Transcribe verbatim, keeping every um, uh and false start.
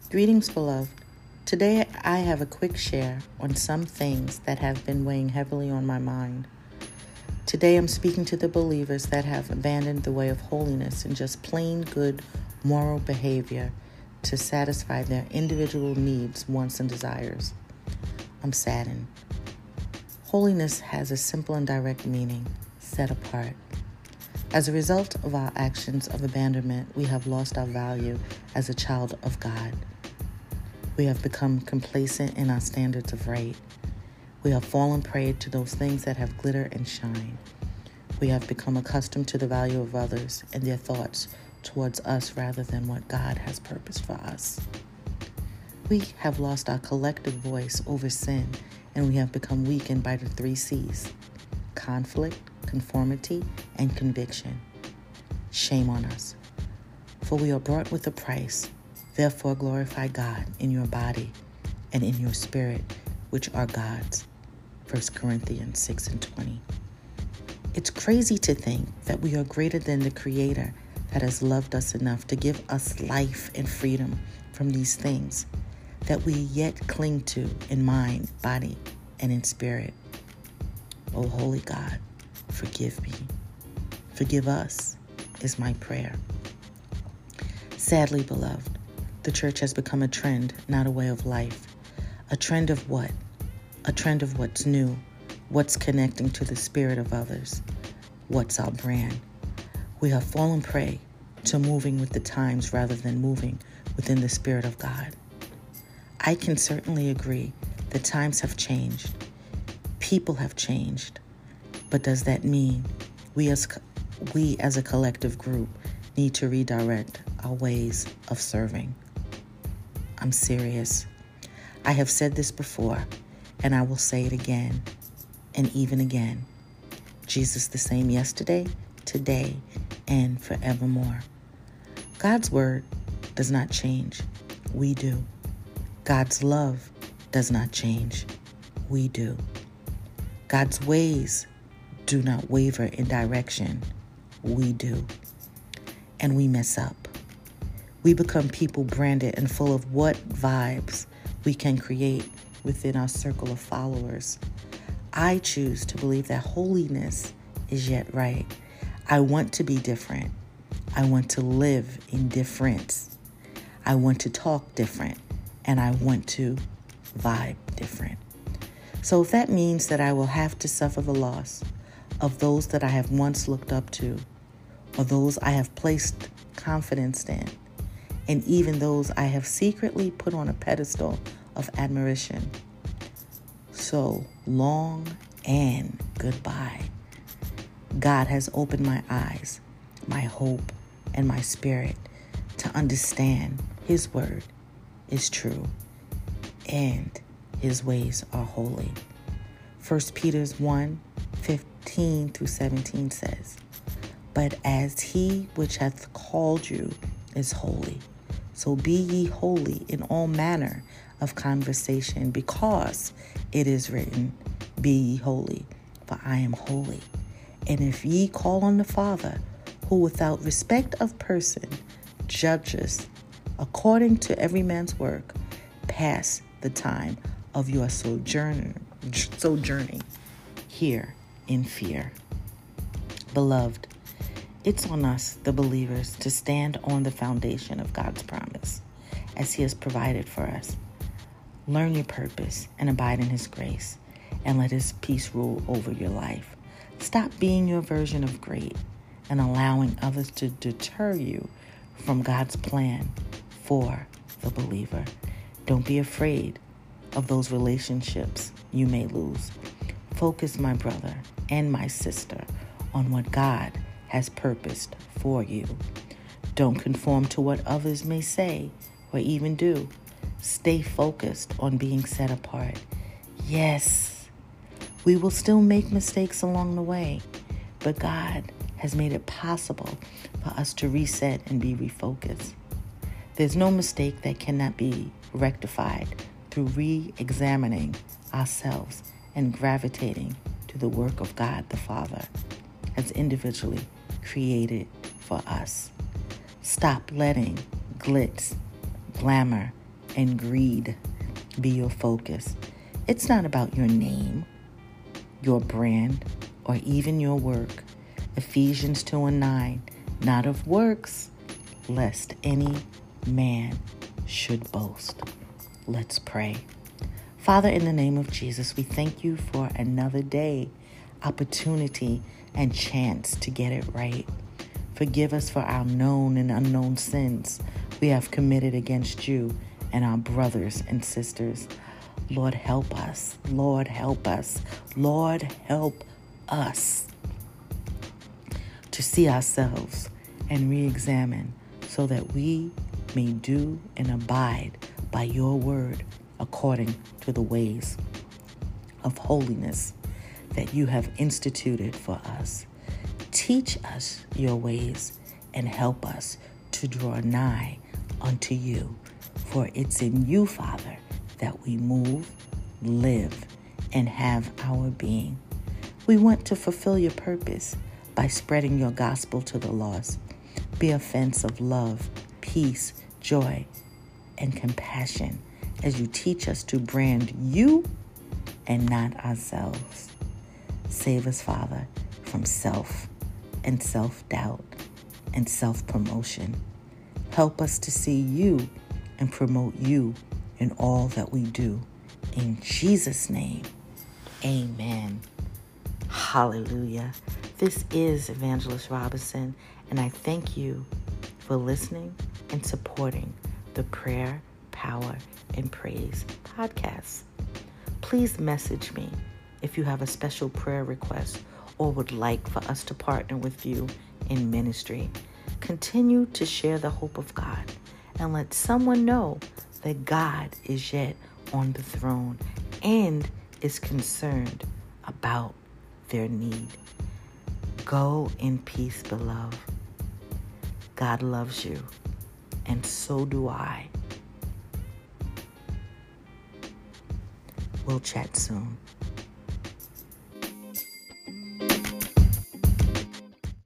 Greetings, beloved. Today I have a quick share on some things that have been weighing heavily on my mind. Today I'm speaking to the believers that have abandoned the way of holiness and just plain good moral behavior to satisfy their individual needs, wants, and desires. I'm saddened. Holiness has a simple and direct meaning: set apart. As a result of our actions of abandonment, we have lost our value as a child of God. We have become complacent in our standards of right. We have fallen prey to those things that have glitter and shine. We have become accustomed to the value of others and their thoughts towards us rather than what God has purposed for us. We have lost our collective voice over sin, and we have become weakened by the three C's: conflict, conformity, and conviction. Shame on us, for we are bought with a price. Therefore glorify God in your body and in your spirit, which are God's. First Corinthians six and twenty. It's crazy to think that we are greater than the Creator that has loved us enough to give us life and freedom from these things that we yet cling to in mind, body, and in spirit. Oh, holy God, forgive me. Forgive us is my prayer. Sadly, beloved, the church has become a trend, not a way of life. A trend of what? A trend of what's new, what's connecting to the spirit of others, what's our brand. We have fallen prey to moving with the times rather than moving within the spirit of God. I can certainly agree that times have changed, people have changed, but does that mean we as we as a collective group need to redirect our ways of serving? I'm serious. I have said this before, and I will say it again, and even again. Jesus the same yesterday, today, and forevermore. God's word does not change. We do. God's love does not change. We do. God's ways do not waver in direction. We do. And we mess up. We become people branded and full of what vibes we can create within our circle of followers. I choose to believe that holiness is yet right. I want to be different. I want to live in difference. I want to talk different, and I want to vibe different. So if that means that I will have to suffer the loss of those that I have once looked up to, or those I have placed confidence in, and even those I have secretly put on a pedestal of admiration, so long and goodbye. God has opened my eyes, my hope, and my spirit to understand His word is true and His ways are holy. First Peter one, fifteen through seventeen says, "But as He which hath called you is holy, so be ye holy in all manner of conversation, because it is written, Be ye holy, for I am holy. And if ye call on the Father, who without respect of person judges according to every man's work, pass the time of your sojourn, sojourning here in fear." Beloved, it's on us, the believers, to stand on the foundation of God's promise as He has provided for us. Learn your purpose and abide in His grace, and let His peace rule over your life. Stop being your version of great and allowing others to deter you from God's plan for the believer. Don't be afraid of those relationships you may lose. Focus, my brother and my sister, on what God has purposed for you. Don't conform to what others may say or even do. Stay focused on being set apart. Yes, we will still make mistakes along the way, but God has made it possible for us to reset and be refocused. There's no mistake that cannot be rectified through re-examining ourselves and gravitating to the work of God the Father as individually created for us. Stop letting glitz, glamour, and greed be your focus. It's not about your name, your brand, or even your work. Ephesians two and nine, not of works, lest any man should boast. Let's pray. Father, in the name of Jesus, we thank you for another day, opportunity, and chance to get it right. Forgive us for our known and unknown sins we have committed against you and our brothers and sisters. Lord, help us. Lord, help us. Lord, help us to see ourselves and re-examine so that we may do and abide by your word according to the ways of holiness that you have instituted for us. Teach us your ways and help us to draw nigh unto you. For it's in you, Father, that we move, live, and have our being. We want to fulfill your purpose by spreading your gospel to the lost. Be a fence of love, peace, joy, and compassion as you teach us to brand you and not ourselves. Save us, Father, from self and self-doubt and self-promotion. Help us to see you and promote you in all that we do. In Jesus' name, amen. Hallelujah. This is Evangelist Robinson, and I thank you for listening and supporting the Prayer, Power, and Praise podcast. Please message me if you have a special prayer request or would like for us to partner with you in ministry. Continue to share the hope of God and let someone know that God is yet on the throne and is concerned about their need. Go in peace, beloved. God loves you, and so do I. We'll chat soon.